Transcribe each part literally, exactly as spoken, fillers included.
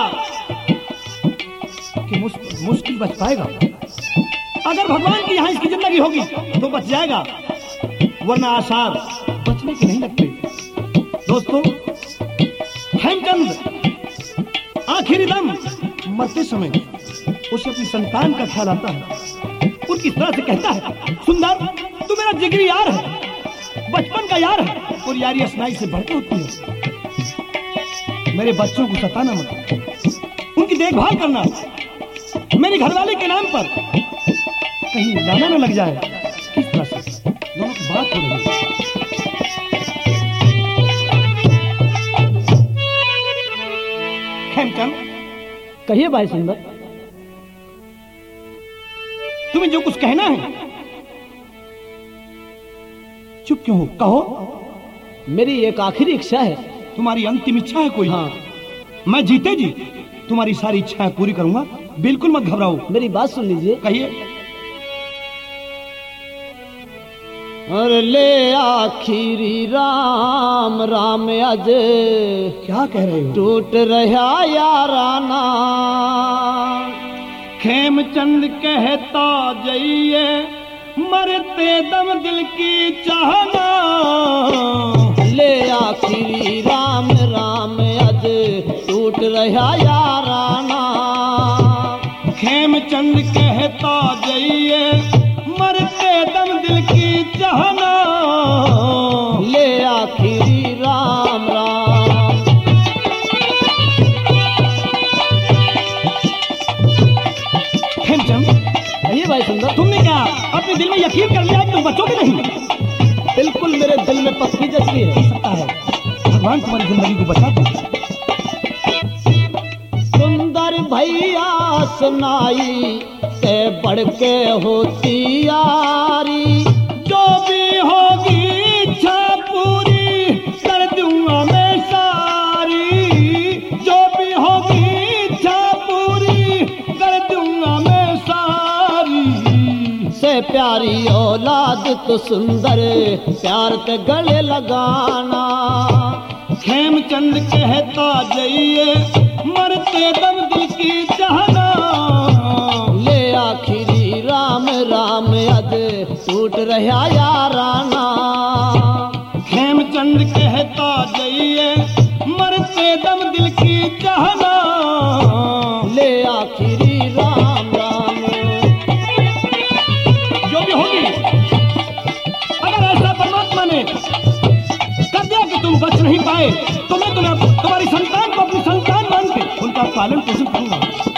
कि मुश्किल बच पाएगा। अगर भगवान की यहाँ इसकी जिंदगी होगी तो बच जाएगा, वरना आसार बचने के नहीं लगते। दोस्तों, हेमचंद आखिरी दम मरते समय उसे अपनी संतान का ख्याल आता है। उनकी तरह से कहता है, सुंदर तू मेरा जिगरी यार है, बचपन का यार है, और यारी असनाई से बढ़कर होती है। मेरे बच्चों को सताना मत, उनकी देखभाल करना, मेरी घरवाले के नाम पर कहीं लाना न लग जाए। किस तरह से दोनों की बात हो रही है। हेमचंद, कहिए भाई सुंदर, तुम्हें जो कुछ कहना है चुप क्यों हो? कहो। मेरी एक आखिरी इच्छा है। तुम्हारी अंतिम इच्छा है कोई? हाँ। मैं जीते जी तुम्हारी सारी इच्छाएं पूरी करूंगा, बिल्कुल मत घबराओ। मेरी बात सुन लीजिए। कहिए। और ले आखिरी राम राम अज, क्या कह रहे हो? टूट रहा याराना। खेमचंद कहता जाइए, मरते दम दिल की चाहना। ले आखिरी राम राम अज, टूट रहा याराना। खेमचंद कहता जाइए, मरते दम दिल की चाहना। ले आखिरी राम राम। हेमचंद, कहिए भाई सुंदर। तुमने क्या अपने दिल में यकीन कर लिया कि तुम बचोगे नहीं? बिल्कुल मेरे दिल में पक्की जज्बी है। हो सकता है भगवान तुम्हारी जिंदगी को बचा दे। सुंदर भैया सुनाई से बढ़ के होती यारी। जो भी होगी इच्छा पूरी कर दूंगा मैं सारी। जो भी होगी इच्छा पूरी कर दूंगा मैं सारी। से प्यारी औलाद तो सुंदर प्यार के गले लगाना। खेमचंद कहता जाइए, मरते दम दिल की चाहना। ले आखिरी राम राम अद, टूट रहा याराना। खेमचंद कहता जाइए, मरते दम दिल की चाहना। ले आखिरी राम राम। जो भी होगी, अगर ऐसा परमात्मा ने कर दिया कि तुम बच नहीं पाए, तो मैं तुम्हें तुम्हारी संतान को अपनी संतान मान के उनका पालन पोषण करूंगा।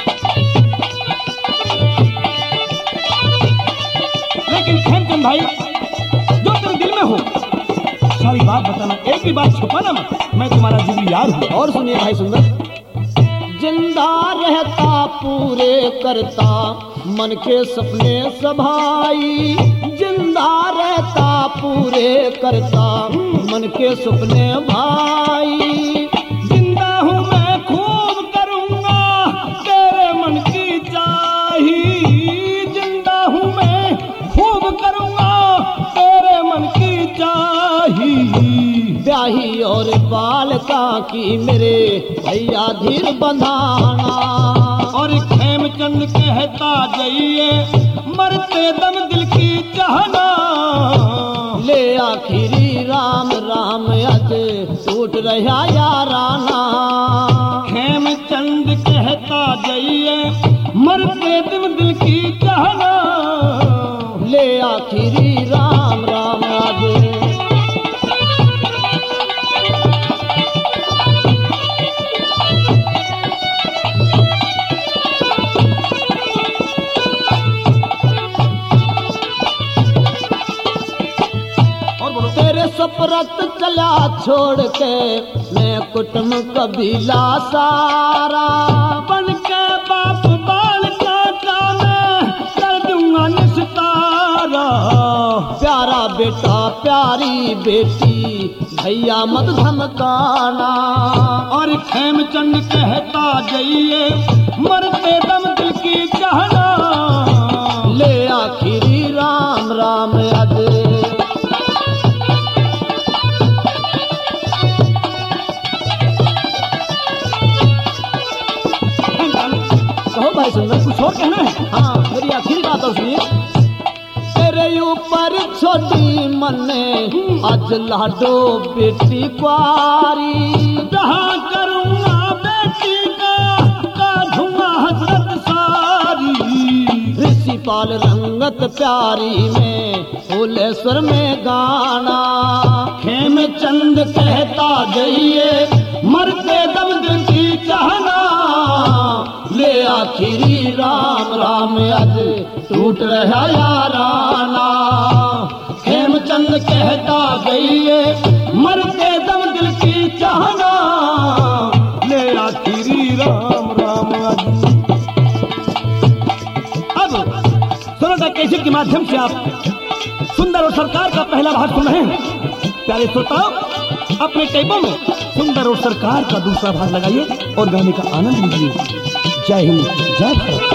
लेकिन खेमचंद भाई, जो तेरे दिल में हो सारी बात बताना, एक भी बात छुपाना मत। मैं तुम्हारा जिगरी यार हूं। और सुनिए भाई सुंदर, जिंदा रहता पूरे करता मन के सपने सभाई। जिंदा रहता पूरे करता मन के सपने भाई। जिंदा हूं मैं खूब करूंगा तेरे मन की चाही। जिंदा हूं मैं खूब करूंगा तेरे मन की चाही। ब्याही और बालका की मेरे भैया धीर बंधाना। और खेमचंद कहता जाइए, मरते दम दिल की चाहना। ले आखिरी राम राम अज, टूट रहा याराना। खेमचंद कहता जाइए, मरते दम दिल की चाहना। ले आखिरी राम राम अज। सपरत चला छोड़ के मैं कुटुंब कबीला सारा। बन के बाप बाल काटा मैं कर दूंगा निस्तारा। प्यारा बेटा प्यारी बेटी भैया मत धमकाना। और खेमचंद कहता जाइए, मरते दम दिल की चाहना। ले आखिरी राम राम अद। भाई सुंदर, कुछ और कहना है? हाँ मेरी आखिरी बात और सुनिए। तेरे ऊपर छोटी मने आज लाडो बेटी कुआरी, जहाँ करूँगा बेटी का काढ़ूंगा हसरत सारी। ऋषिपाल रंगत प्यारी में फूलेश्वर में गाना, खेमचंद कहता जाइए मरते दम दिल की चाहना। ले आखिरी राम राम आज टूट रहा याराना। खेमचंद कहता जाइए मरते दम दिल की चाहना। ले आखिरी राम राम आज। अब सोनाटा कैसेट के माध्यम से आप सुंदर और सरकार का पहला भाग सुन रहे हैं। प्यारे श्रोताओ, अपने टेपों में सुंदर और सरकार का दूसरा भाग लगाइए और गाने का आनंद लीजिए। जय हिंद, जय Bharat.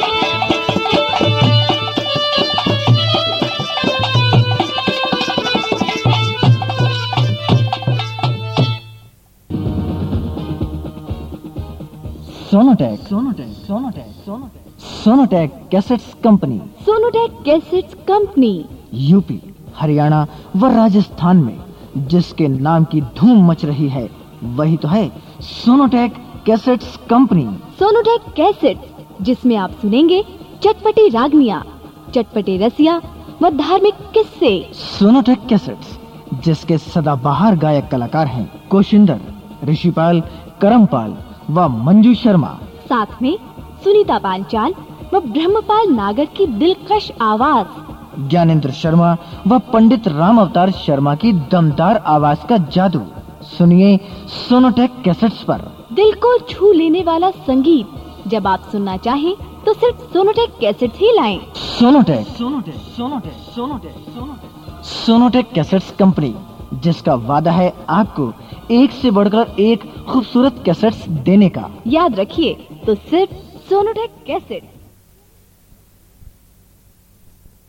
Sonotek Sonotek Sonotek Sonotek Sonotek cassettes company, Sonotek cassettes company UP, Haryana व राजस्थान में जिसके नाम की धूम मच रही है वही तो है Sonotek cassettes company. Sonotek cassettes, जिसमें आप सुनेंगे चटपटी रागनियां, चटपटे रसिया व धार्मिक किस्से। सोनोटेक कैसेट्स, जिसके सदाबहार गायक कलाकार हैं कोशिंदर, ऋषिपाल, करमपाल व मंजू शर्मा। साथ में सुनीता पांचाल व ब्रह्मपाल नागर की दिलकश आवाज, ज्ञानेंद्र शर्मा व पंडित राम अवतार शर्मा की दमदार आवाज का जादू। सुनिए सोनोटेक कैसेट्स पर दिल को छू लेने वाला संगीत। जब आप सुनना चाहें तो सिर्फ सोनोटेक कैसेट्स ही लाएं। Sonotek Sonotek Sonotek Sonotek Sonotek Sonotek cassettes company, जिसका वादा है आपको एक से बढ़कर एक खूबसूरत कैसेट्स देने का। याद रखिए तो सिर्फ सोनोटेक कैसेट्स।